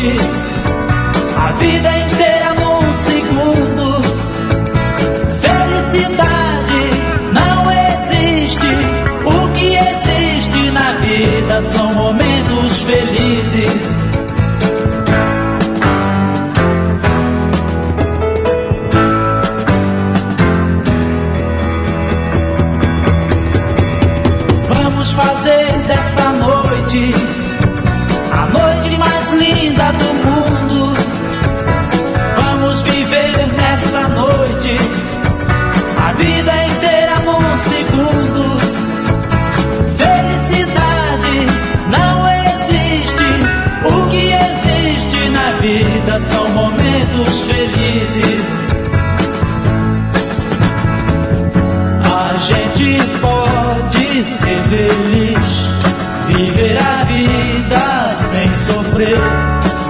noite, a vida inteira num segundo. Felicidade não existe, o que existe na vida são momentos felizes. Vamos fazer dessa noite a noite mais linda do mundo. Vamos viver nessa noite a vida inteira num segundo. Felicidade não existe, o que existe na vida são momentos felizes. A gente pode ser feliz, viver a vida sem sofrer,